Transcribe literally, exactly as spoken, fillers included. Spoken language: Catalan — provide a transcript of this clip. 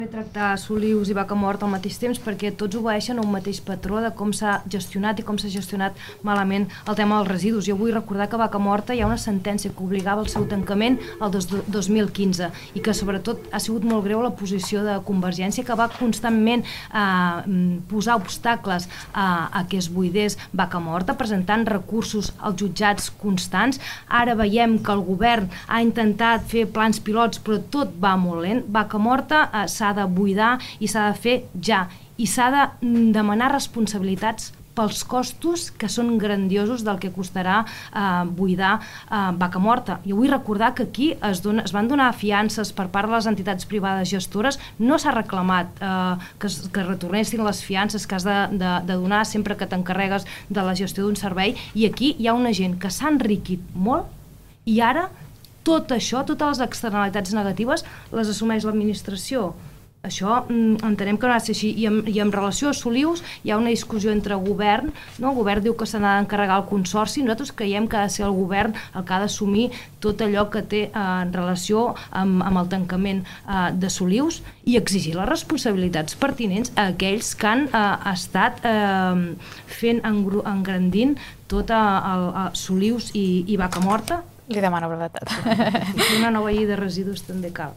Tractar Solius i Vacamorta al mateix temps perquè tots obeeixen a un mateix patró de com s'ha gestionat i com s'ha gestionat malament el tema dels residus. Jo vull recordar que a Vacamorta hi ha una sentència que obligava el seu tancament el dos mil quinze i que sobretot ha sigut molt greu la posició de Convergència, que va constantment eh, posar obstacles a, a que es buidés Vacamorta, presentant recursos als jutjats constants. Ara veiem que el govern ha intentat fer plans pilots però tot va molt lent. Vacamorta eh, s'ha de buidar i s'ha de fer ja, i s'ha de demanar responsabilitats pels costos que són grandiosos del que costarà eh, buidar eh, Vacamorta. Jo vull recordar que aquí es, dona, es van donar fiances per part de les entitats privades gestores, no s'ha reclamat eh, que, es, que retornessin les fiances que has de, de, de donar sempre que t'encarregues de la gestió d'un servei, i aquí hi ha una gent que s'ha enriquit molt i ara tot això, totes les externalitats negatives les assumeix l'administració. Això mm, entenem que no ha de ser així. I en, i en relació a Solius hi ha una discussió entre govern, no? El govern diu que se n'ha d'encarregar el consorci, nosaltres creiem que ha de ser el govern el que ha d'assumir tot allò que té eh, en relació amb, amb el tancament eh, de Solius i exigir les responsabilitats pertinents a aquells que han eh, estat eh, fent engru, engrandint tot a, a, a Solius i, i Vacamorta. Li demano brevetat. Una nova llei de residus també cal.